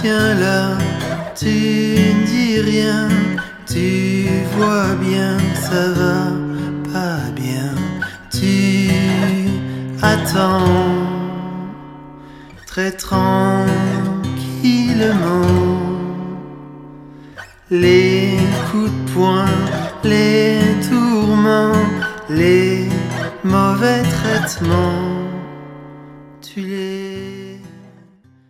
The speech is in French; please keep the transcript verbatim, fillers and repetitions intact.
tiens là, tu ne dis rien, tu vois bien que ça va pas bien, tu attends très tranquillement les coups de poing, les tourments, les mauvais traitements.